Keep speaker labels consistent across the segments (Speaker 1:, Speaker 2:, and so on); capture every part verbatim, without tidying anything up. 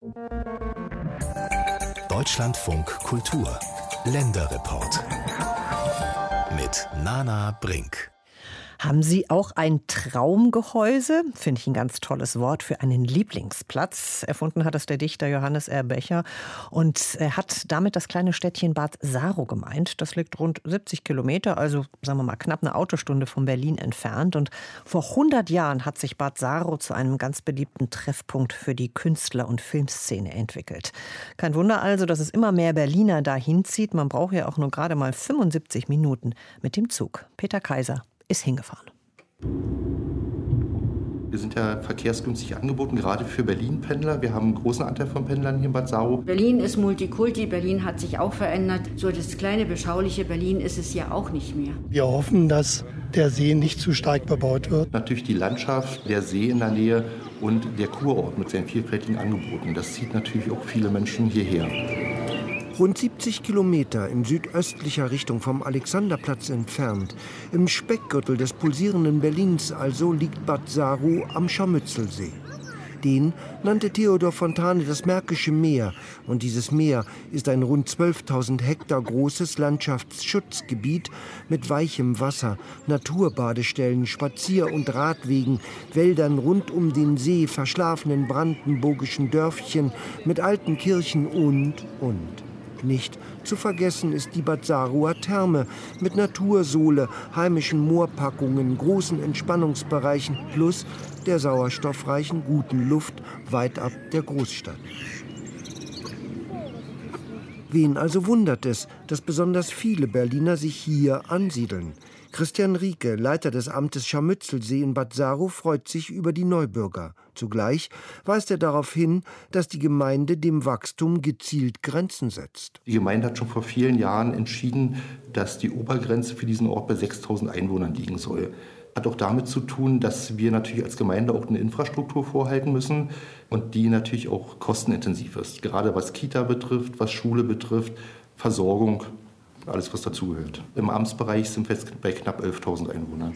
Speaker 1: Deutschlandfunk Kultur Länderreport mit Nana Brink.
Speaker 2: Haben Sie auch ein Traumgehäuse? Finde ich ein ganz tolles Wort für einen Lieblingsplatz. Erfunden hat es der Dichter Johannes R. Becher und er hat damit das kleine Städtchen Bad Saro gemeint. Das liegt rund siebzig Kilometer, also sagen wir mal knapp eine Autostunde von Berlin entfernt. Und vor hundert Jahren hat sich Bad Saro zu einem ganz beliebten Treffpunkt für die Künstler- und Filmszene entwickelt. Kein Wunder also, dass es immer mehr Berliner dahin zieht. Man braucht ja auch nur gerade mal fünfundsiebzig Minuten mit dem Zug. Peter Kaiser ist hingefahren.
Speaker 3: Wir sind ja verkehrsgünstig angeboten, gerade für Berlin-Pendler. Wir haben einen großen Anteil von Pendlern hier in Bad Saro.
Speaker 4: Berlin ist Multikulti, Berlin hat sich auch verändert. So das kleine, beschauliche Berlin ist es ja auch nicht mehr.
Speaker 5: Wir hoffen, dass der See nicht zu stark bebaut wird.
Speaker 3: Natürlich die Landschaft, der See in der Nähe und der Kurort mit seinen vielfältigen Angeboten. Das zieht natürlich auch viele Menschen hierher.
Speaker 6: Rund siebzig Kilometer in südöstlicher Richtung vom Alexanderplatz entfernt, im Speckgürtel des pulsierenden Berlins also, liegt Bad Saro am Scharmützelsee. Den nannte Theodor Fontane das Märkische Meer. Und dieses Meer ist ein rund zwölftausend Hektar großes Landschaftsschutzgebiet mit weichem Wasser, Naturbadestellen, Spazier- und Radwegen, Wäldern rund um den See, verschlafenen brandenburgischen Dörfchen mit alten Kirchen und, und. Nicht zu vergessen ist die Bad Saroer Therme mit Natursohle, heimischen Moorpackungen, großen Entspannungsbereichen plus der sauerstoffreichen guten Luft weit ab der Großstadt. Wen also wundert es, dass besonders viele Berliner sich hier ansiedeln? Christian Rieke, Leiter des Amtes Scharmützelsee in Bad Saro, freut sich über die Neubürger. Zugleich weist er darauf hin, dass die Gemeinde dem Wachstum gezielt Grenzen setzt.
Speaker 3: Die Gemeinde hat schon vor vielen Jahren entschieden, dass die Obergrenze für diesen Ort bei sechstausend Einwohnern liegen soll. Hat auch damit zu tun, dass wir natürlich als Gemeinde auch eine Infrastruktur vorhalten müssen und die natürlich auch kostenintensiv ist. Gerade was Kita betrifft, was Schule betrifft, Versorgung, alles was dazugehört. Im Amtsbereich sind wir jetzt bei knapp elftausend Einwohnern.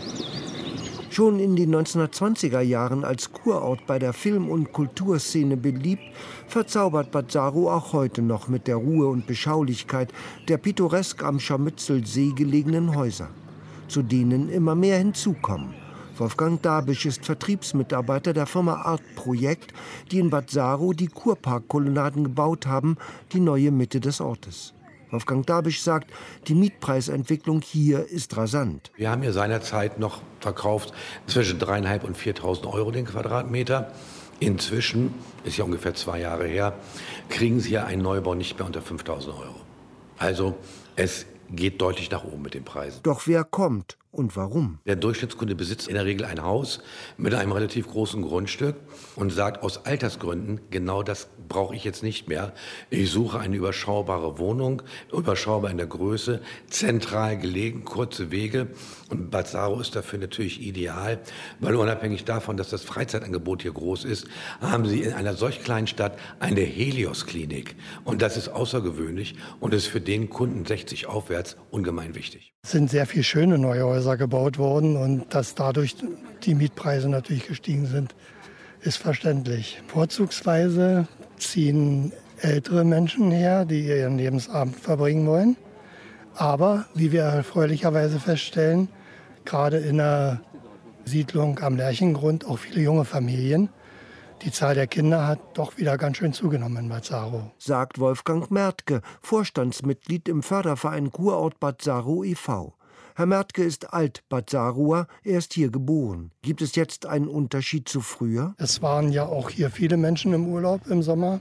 Speaker 6: Schon in den neunzehnhundertzwanziger Jahren als Kurort bei der Film- und Kulturszene beliebt, verzaubert Bad Saro auch heute noch mit der Ruhe und Beschaulichkeit der pittoresk am Scharmützelsee gelegenen Häuser, zu denen immer mehr hinzukommen. Wolfgang Dabisch ist Vertriebsmitarbeiter der Firma Art Projekt, die in Bad Saro die Kurparkkolonnaden gebaut haben, die neue Mitte des Ortes. Wolfgang Dabisch sagt, die Mietpreisentwicklung hier ist rasant.
Speaker 7: Wir haben hier seinerzeit noch verkauft zwischen dreieinhalb und viertausend Euro den Quadratmeter. Inzwischen, ist ja ungefähr zwei Jahre her, kriegen Sie hier einen Neubau nicht mehr unter fünftausend Euro. Also es geht deutlich nach oben mit den Preisen.
Speaker 6: Doch wer kommt und warum?
Speaker 7: Der Durchschnittskunde besitzt in der Regel ein Haus mit einem relativ großen Grundstück und sagt aus Altersgründen, genau das brauche ich jetzt nicht mehr. Ich suche eine überschaubare Wohnung, überschaubar in der Größe, zentral gelegen, kurze Wege. Und Bad Saro ist dafür natürlich ideal, weil unabhängig davon, dass das Freizeitangebot hier groß ist, haben Sie in einer solch kleinen Stadt eine Helios-Klinik. Und das ist außergewöhnlich und ist für den Kunden sechzig aufwärts ungemein wichtig.
Speaker 5: Es sind sehr viele schöne neue Häuser gebaut worden und dass dadurch die Mietpreise natürlich gestiegen sind, ist verständlich. Vorzugsweise ziehen ältere Menschen her, die ihren Lebensabend verbringen wollen. Aber, wie wir erfreulicherweise feststellen, gerade in der Siedlung am Lerchengrund auch viele junge Familien. Die Zahl der Kinder hat doch wieder ganz schön zugenommen in Bad Saro.
Speaker 6: Sagt Wolfgang Mertke, Vorstandsmitglied im Förderverein Kurort Bad Saro e V Herr Mertke ist Alt-Bad Saroer, er ist hier geboren. Gibt es jetzt einen Unterschied zu früher?
Speaker 5: Es waren ja auch hier viele Menschen im Urlaub im Sommer.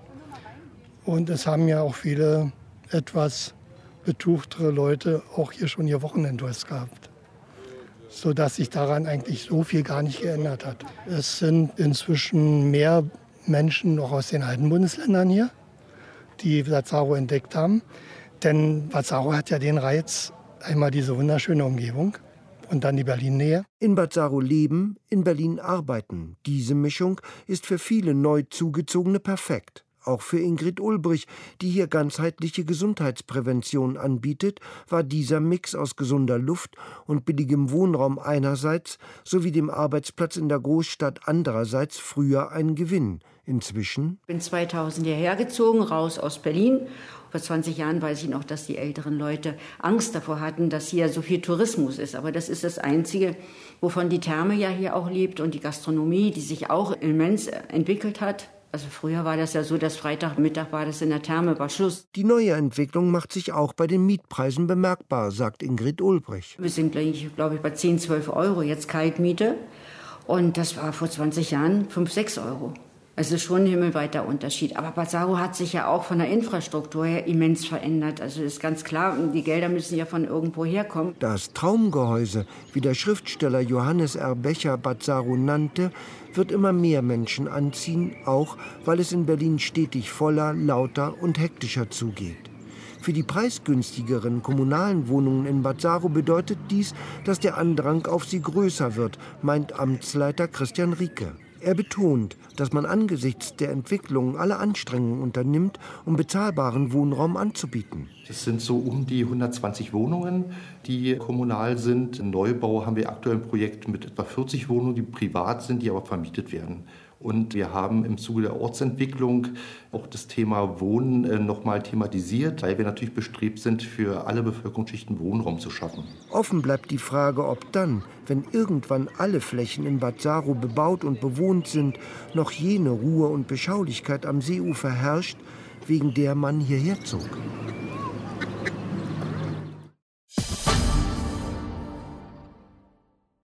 Speaker 5: Und es haben ja auch viele etwas betuchtere Leute auch hier schon ihr Wochenendwurst gehabt. Sodass sich daran eigentlich so viel gar nicht geändert hat. Es sind inzwischen mehr Menschen noch aus den alten Bundesländern hier, die Bad Saro entdeckt haben. Denn Bad Saro hat ja den Reiz, einmal diese wunderschöne Umgebung und dann die Berlin-Nähe.
Speaker 6: In Bad Saro leben, in Berlin arbeiten. Diese Mischung ist für viele neu Zugezogene perfekt. Auch für Ingrid Ulbrich, die hier ganzheitliche Gesundheitsprävention anbietet, war dieser Mix aus gesunder Luft und billigem Wohnraum einerseits sowie dem Arbeitsplatz in der Großstadt andererseits früher ein Gewinn. Inzwischen?
Speaker 4: Ich bin zweitausend hierher gezogen, raus aus Berlin. Vor zwanzig Jahren weiß ich noch, dass die älteren Leute Angst davor hatten, dass hier so viel Tourismus ist. Aber das ist das Einzige, wovon die Therme ja hier auch lebt und die Gastronomie, die sich auch immens entwickelt hat. Also früher war das ja so, dass Freitagmittag war das in der Therme, war Schluss.
Speaker 6: Die neue Entwicklung macht sich auch bei den Mietpreisen bemerkbar, sagt Ingrid Ulbrich.
Speaker 4: Wir sind, glaube ich, bei zehn, zwölf Euro jetzt Kaltmiete. Und das war vor zwanzig Jahren fünf, sechs Euro. Es ist schon ein himmelweiter Unterschied. Aber Bad Saro hat sich ja auch von der Infrastruktur her immens verändert. Also ist ganz klar, die Gelder müssen ja von irgendwo herkommen.
Speaker 6: Das Traumgehäuse, wie der Schriftsteller Johannes R. Becher Bad Saro nannte, wird immer mehr Menschen anziehen, auch weil es in Berlin stetig voller, lauter und hektischer zugeht. Für die preisgünstigeren kommunalen Wohnungen in Bad Saro bedeutet dies, dass der Andrang auf sie größer wird, meint Amtsleiter Christian Rieke. Er betont, dass man angesichts der Entwicklung alle Anstrengungen unternimmt, um bezahlbaren Wohnraum anzubieten.
Speaker 3: Das sind so um die hundertzwanzig Wohnungen, die kommunal sind. Im Neubau haben wir aktuell ein Projekt mit etwa vierzig Wohnungen, die privat sind, die aber vermietet werden. Und wir haben im Zuge der Ortsentwicklung auch das Thema Wohnen noch mal thematisiert, weil wir natürlich bestrebt sind, für alle Bevölkerungsschichten Wohnraum zu schaffen.
Speaker 6: Offen bleibt die Frage, ob dann, wenn irgendwann alle Flächen in Bad Saro bebaut und bewohnt sind, noch jene Ruhe und Beschaulichkeit am Seeufer herrscht, wegen der man hierher zog.